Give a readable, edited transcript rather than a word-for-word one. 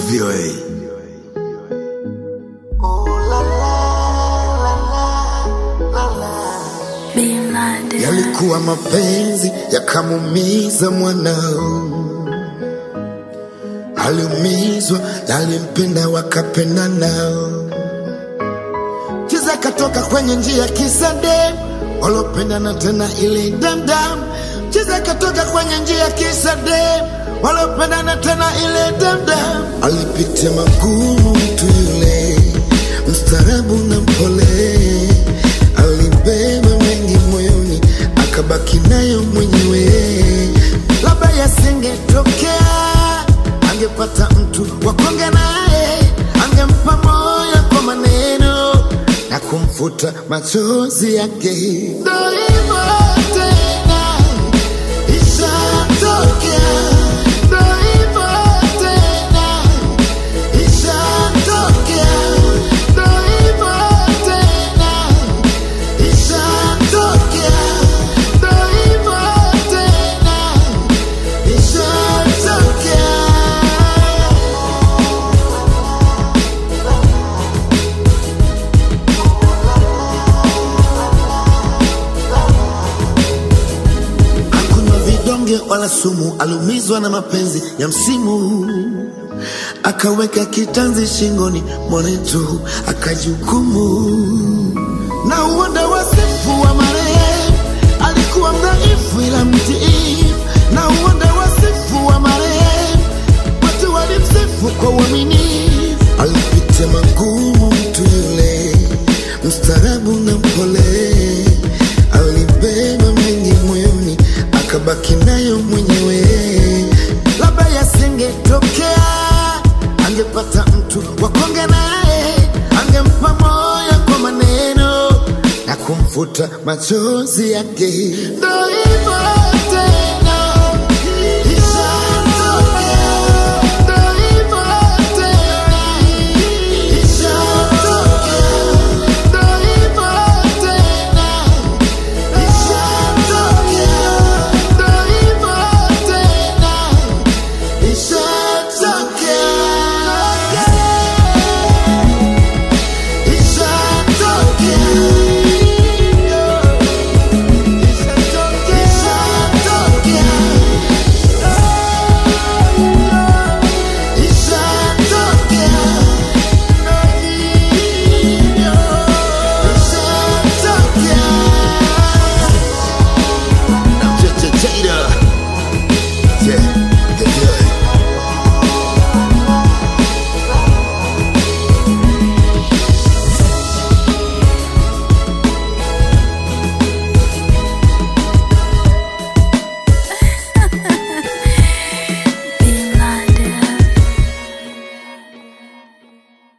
VOA. Yalikuwa mapenzi yakamumiza mwanao, aliumizwa na alimpenda wakapenda nao. Chiza katoka kwenye njia kisa dem, walopendana tena ile damdam. Chiza katoka kwenye njia kisa dem, walopendana tena ile damdam. Alipitia magumu mtu yule, mstarabu na mpole, alibeba mengi moyoni, akabaki nayo mwenyewe. Labda yasingetokea, angepata mtu wakonge naye, angempa moyo kwa maneno na kumfuta machozi yake. Ndo hivyo tena, ishatokea. Ndo hivyo tena, ishatokea. Ndo hivyo tena, ishatokea. Ndo hivyo tena, ishatokea. Wala sumu, alumizwa na mapenzi ya msimu, akaweka kitanzi shingoni mwanetu, akajukumu na uwanda wasifu wa marehemu. Alikuwa mdhaifu ila mtii, na uwanda wasifu wa marehemu, watu walimsifu kwa uaminifu. Alipitia magumu mtu yule, mstarabu na mpole, alibeba mengi moyoni, akabaki nayo mwenyewe. Labda yasingetokea, angepata mtu wakonge naye, angempa moyo kwa maneno na kumfuta machozi yake.